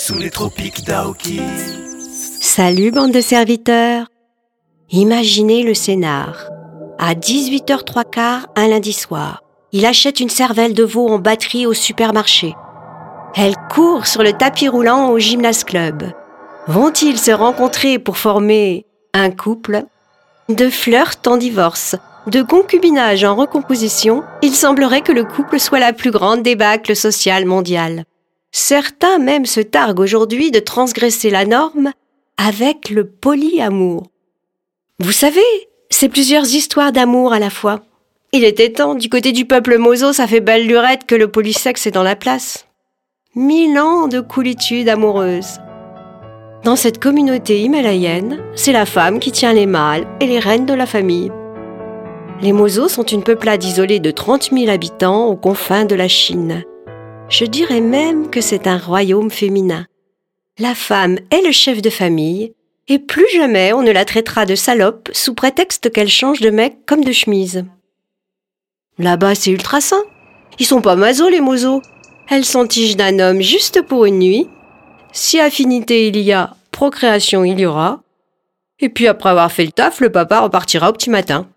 sous les tropiques d'Aoki. Salut bande de serviteurs. Imaginez le scénar. À 18h15 un lundi soir, il achète une cervelle de veau en batterie au supermarché. Elle court sur le tapis roulant au gymnase club. Vont-ils se rencontrer pour former un couple? De flirt en divorce, de concubinage en recomposition, il semblerait que le couple soit la plus grande débâcle sociale mondiale. Certains même se targuent aujourd'hui de transgresser la norme avec le polyamour. Vous savez, c'est plusieurs histoires d'amour à la fois. Il était temps, du côté du peuple mozo, ça fait belle lurette que le polysexe est dans la place. 1000 ans de coolitude amoureuse. Dans cette communauté himalayenne, c'est la femme qui tient les mâles et les reines de la famille. Les mozos sont une peuplade isolée de 30 000 habitants aux confins de la Chine. Je dirais même que c'est un royaume féminin. La femme est le chef de famille, et plus jamais on ne la traitera de salope sous prétexte qu'elle change de mec comme de chemise. Là-bas, c'est ultra sain. Ils sont pas masos, les mozos. Elle s'entiche d'un homme juste pour une nuit. Si affinité il y a, procréation il y aura. Et puis après avoir fait le taf, le papa repartira au petit matin.